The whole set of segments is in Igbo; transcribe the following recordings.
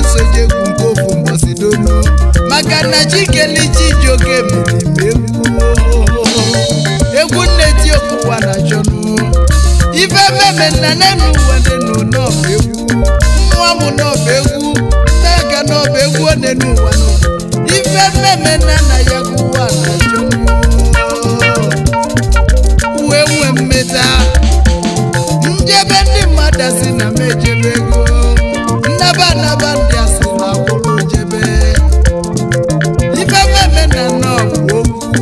soje kunkofu mbosidonu makana chikeli chijoke egwu nneti okuwa na chonu ife meme nanenu wanenu no egwu nwamu no egwu naga no egwu onenu wanu ife meme nana ya kuwa na chonu wewe mmeta njebe ndị madasi na mejebego naba ndị asịla kwụrụ jebe ife meme na nọbụ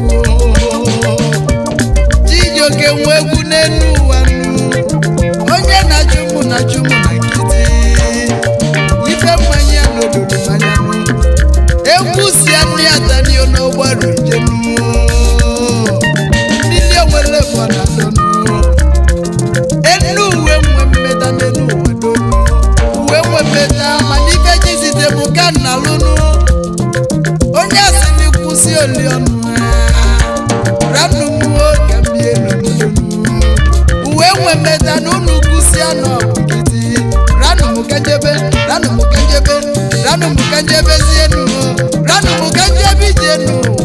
Chijioke nwe egwu n'elu ụwa onye na-achụmụ na nkịtị ife mmanya n'obodo mmanya egwu si anụ ya tanio n'ụgbọrụ njenu mmiri onwere bụ na donu enu uwe nwe mmeta n'elu ụwa donu uwe nwe mmeta mana ife jizite mụ ka nna lụnụ onye asị n'ịkwụsị oliọnụ ranu muo kambie n'obodo uwe nwe mmeta n'unu kwụsị anụ ọbụkịtị ranu mukanjebe zienu ranu mukanjebe ijenu